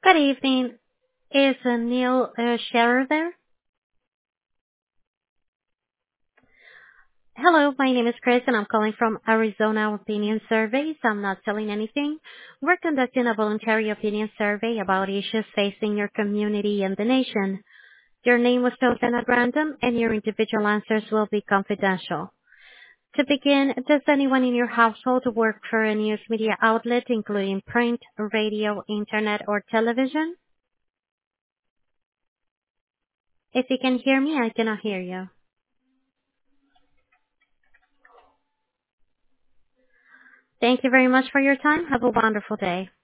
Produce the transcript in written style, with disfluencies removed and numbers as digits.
Good evening. Is Neil Scherer there? Hello, my name is Chris and I'm calling from Arizona Opinion Surveys. I'm not selling anything. We're conducting a voluntary opinion survey about issues facing your community and the nation. Your name was chosen at random and your individual answers will be confidential. To begin, does anyone in your household work for a news media outlet including print, radio, internet, or television? If you can hear me, I cannot hear you. Thank you very much for your time. Have a wonderful day.